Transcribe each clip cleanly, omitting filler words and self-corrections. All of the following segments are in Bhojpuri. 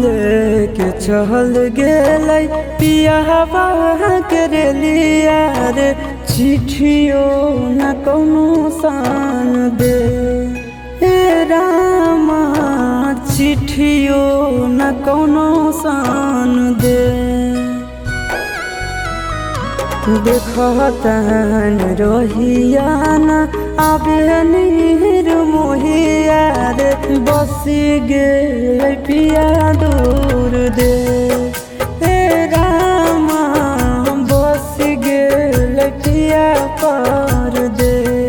लेके चल गेलै पियावा के रेलिया रे चिट्ठियो न कौनो सान दे ए रामा चिट्ठियो न कौनो सान दे देखतन रहियाना आबे नीर मोहिया रे बसी गे पिया दूर दे हे रामा बसी गे पिया पर दे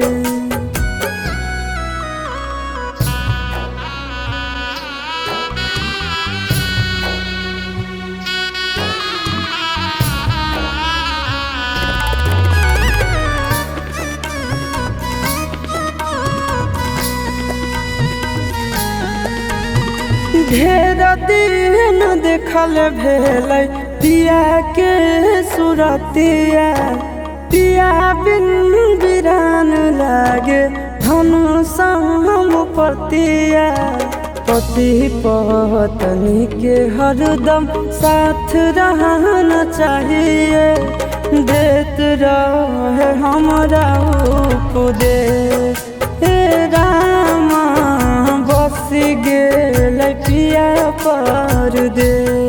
ढेर दिन देखल भेलै पिया के सुरतिया पिया बिन बिरान लागे धन संग पतिया पति पत्नी के हरदम साथ रहना चाहिए देत रहे हमरा उपदेश हे रामा बसी गेल पिया पर दे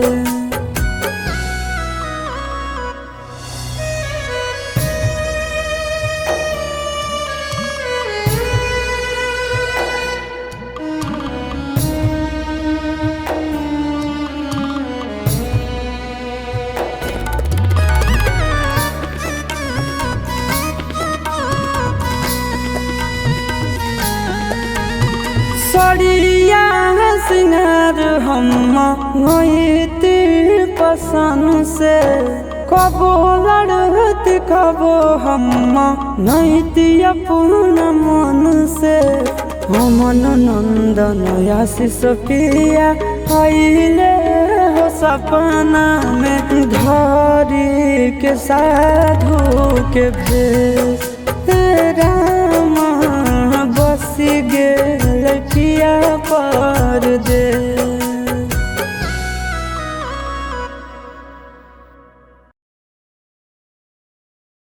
सड़िया सिंगार हम होती पसंद से कबो लड़ती कबो हम नैती अपना मन से हमन नंदन आशीष पिया आइले हो सपना में धरी के साधु के भेल